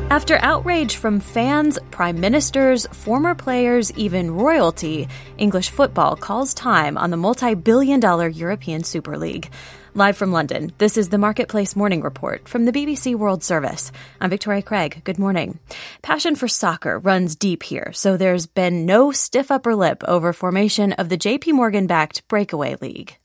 After outrage from fans, prime ministers, former players, even royalty, English football calls time on the multi-billion-dollar European Super League. Live from London, this is the Marketplace Morning Report from the BBC World Service. I'm Victoria Craig. Good morning. Passion for soccer runs deep here, so there's been no stiff upper lip over formation of the JP Morgan-backed Breakaway League.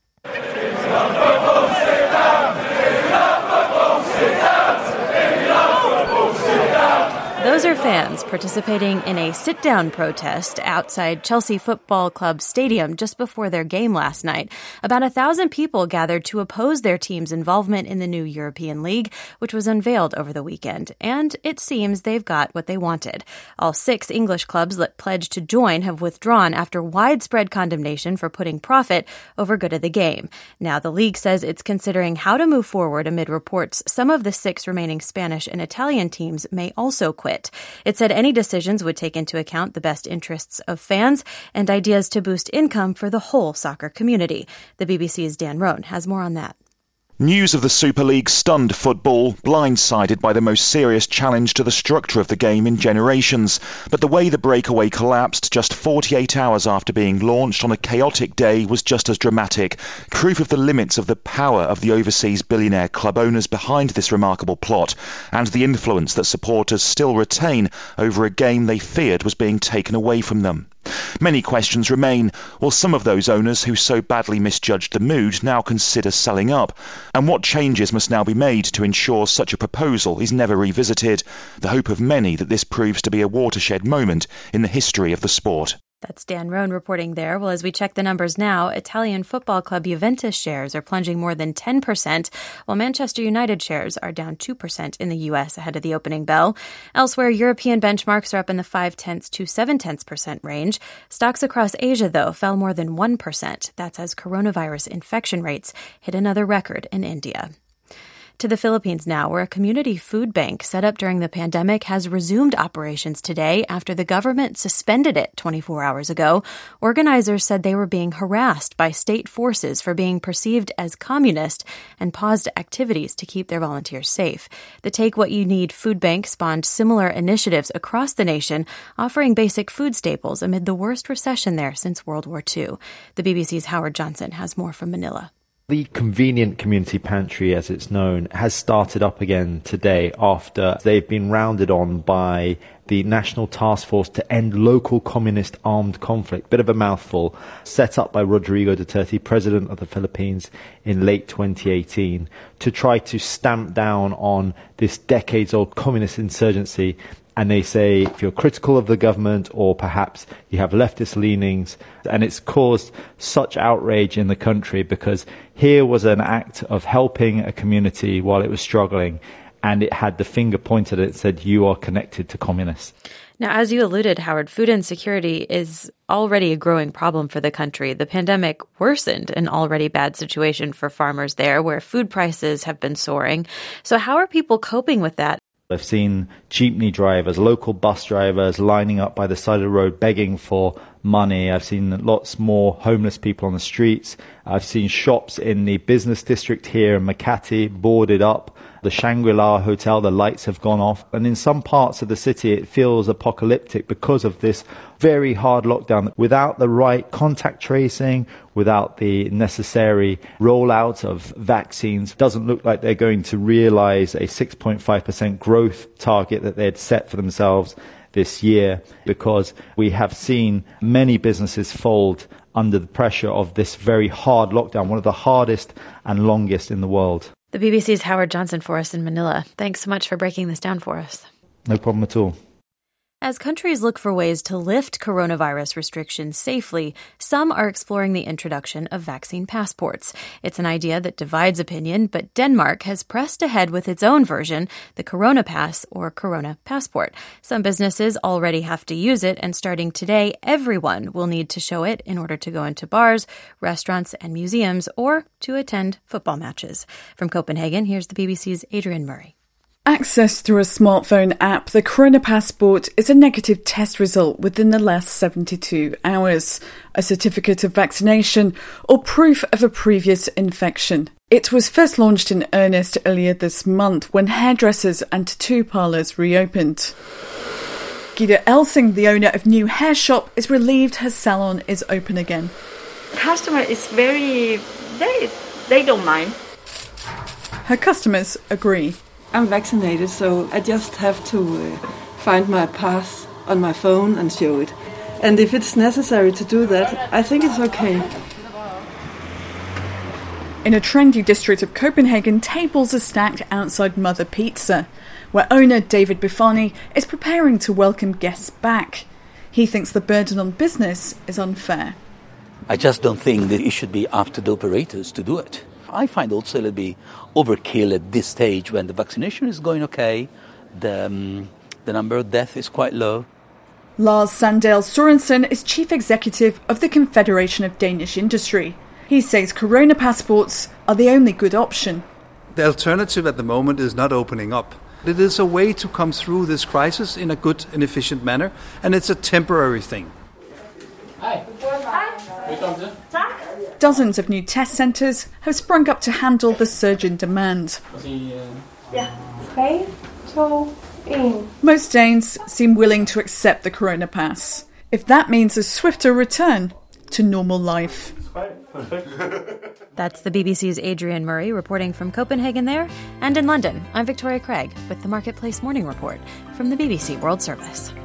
Those are fans participating in a sit-down protest outside Chelsea Football Club Stadium just before their game last night. About 1,000 people gathered to oppose their team's involvement in the new European League, which was unveiled over the weekend. And it seems they've got what they wanted. All 6 English clubs that pledged to join have withdrawn after widespread condemnation for putting profit over good of the game. Now the league says it's considering how to move forward amid reports some of the 6 remaining Spanish and Italian teams may also quit. It said any decisions would take into account the best interests of fans and ideas to boost income for the whole soccer community. The BBC's Dan Roan has more on that. News of the Super League stunned football, blindsided by the most serious challenge to the structure of the game in generations. But the way the breakaway collapsed just 48 hours after being launched on a chaotic day was just as dramatic. Proof of the limits of the power of the overseas billionaire club owners behind this remarkable plot, and the influence that supporters still retain over a game they feared was being taken away from them. Many questions remain. Will some of those owners who so badly misjudged the mood now consider selling up? And what changes must now be made to ensure such a proposal is never revisited? The hope of many that this proves to be a watershed moment in the history of the sport. That's Dan Roan reporting there. Well, as we check the numbers now, Italian football club Juventus shares are plunging more than 10%, while Manchester United shares are down 2% in the U.S. ahead of the opening bell. Elsewhere, European benchmarks are up in the 0.5 to 0.7% range. Stocks across Asia, though, fell more than 1%. That's as coronavirus infection rates hit another record in India. To the Philippines now, where a community food bank set up during the pandemic has resumed operations today after the government suspended it 24 hours ago. Organizers said they were being harassed by state forces for being perceived as communist and paused activities to keep their volunteers safe. The Take What You Need food bank spawned similar initiatives across the nation, offering basic food staples amid the worst recession there since World War II. The BBC's Howard Johnson has more from Manila. The convenient community pantry, as it's known, has started up again today after they've been rounded on by the National Task Force to End Local Communist Armed Conflict. Bit of a mouthful. Set up by Rodrigo Duterte, president of the Philippines, in late 2018 to try to stamp down on this decades-old communist insurgency. And they say if you're critical of the government or perhaps you have leftist leanings, and it's caused such outrage in the country because here was an act of helping a community while it was struggling, and it had the finger pointed at it and said, you are connected to communists. Now, as you alluded, Howard, food insecurity is already a growing problem for the country. The pandemic worsened an already bad situation for farmers there, where food prices have been soaring. So how are people coping with that? I've seen jeepney drivers, local bus drivers lining up by the side of the road begging for money. I've seen lots more homeless people on the streets. I've seen shops in the business district here in Makati boarded up. The Shangri-La Hotel, the lights have gone off. And in some parts of the city, it feels apocalyptic because of this very hard lockdown. Without the right contact tracing, without the necessary rollout of vaccines, it doesn't look like they're going to realize a 6.5% growth target that they had set for themselves this year, because we have seen many businesses fold under the pressure of this very hard lockdown, one of the hardest and longest in the world. The BBC's Howard Johnson for us in Manila. Thanks so much for breaking this down for us. No problem at all. As countries look for ways to lift coronavirus restrictions safely, some are exploring the introduction of vaccine passports. It's an idea that divides opinion, but Denmark has pressed ahead with its own version, the Corona Pass or Corona Passport. Some businesses already have to use it, and starting today, everyone will need to show it in order to go into bars, restaurants, and museums, or to attend football matches. From Copenhagen, here's the BBC's Adrian Murray. Access through a smartphone app, the Corona Passport is a negative test result within the last 72 hours, a certificate of vaccination or proof of a previous infection. It was first launched in earnest earlier this month when hairdressers and tattoo parlours reopened. Guido Elsing, the owner of New Hair Shop, is relieved her salon is open again. Customer is they don't mind. Her customers agree. I'm vaccinated, so I just have to find my pass on my phone and show it. And if it's necessary to do that, I think it's okay. In a trendy district of Copenhagen, tables are stacked outside Mother Pizza, where owner David Bifani is preparing to welcome guests back. He thinks the burden on business is unfair. I just don't think that it should be up to the operators to do it. I find also it'll be overkill at this stage when the vaccination is going okay, the number of deaths is quite low. Lars Sandal Sorensen is chief executive of the Confederation of Danish Industry. He says corona passports are the only good option. The alternative at the moment is not opening up. It is a way to come through this crisis in a good and efficient manner, and it's a temporary thing. Dozens of new test centres have sprung up to handle the surge in demand. Most Danes seem willing to accept the corona pass, if that means a swifter return to normal life. That's the BBC's Adrian Murray reporting from Copenhagen there. And in London, I'm Victoria Craig with the Marketplace Morning Report from the BBC World Service.